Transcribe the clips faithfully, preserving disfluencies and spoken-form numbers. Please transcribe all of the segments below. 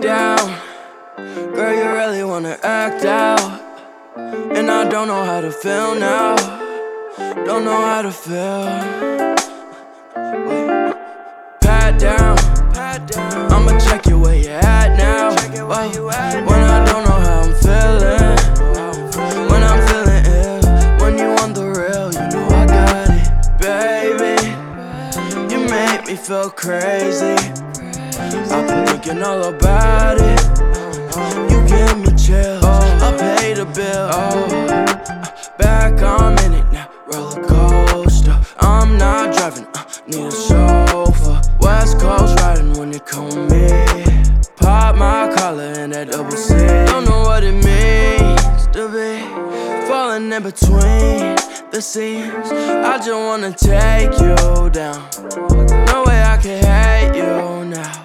down. Girl, you really wanna act out, and I don't know how to feel now. Don't know how to feel. Wait. Pat down, I'ma check you where you at now. Whoa. When I don't know how I'm feeling, when I'm feeling ill, when you want the real, you know I got it, baby. You make me feel crazy. I've been thinking all about it. You give me chills, I pay the bill. Back I'm in it now, roller coaster. I'm not driving, uh, need a chauffeur. West Coast riding when you come with me. Pop my collar in that double C. Don't know what it means to be falling in between the scenes. I just wanna take you down. No way I can hate you now,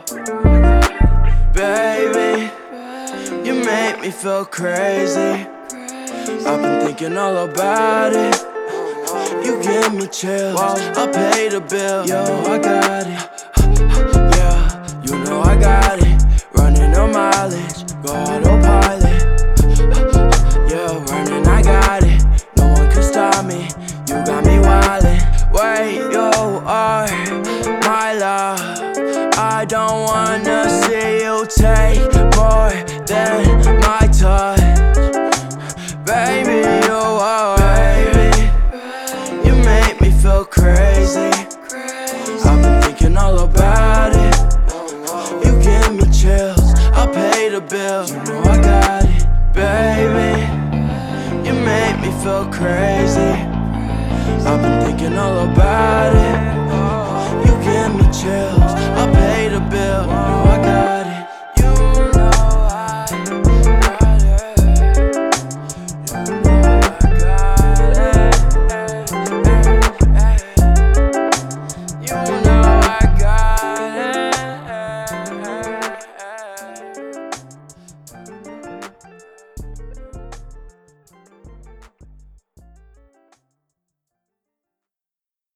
baby. You make me feel crazy. I've been thinking all about it. You give me chills, I pay the bill. Yo, I got it. Yeah, you know I got it. Running on mileage, go autopilot. Yeah, running, I got it. No one can stop me. You got me wildin'. Wait, you are my love. I don't wanna see you take more than my touch. Baby, you are, baby. You make me feel crazy. I've been thinking all about it. You give me chills, I pay the bill. You know I got it, baby. You make me feel crazy. I've been thinking all about it. You give me chills.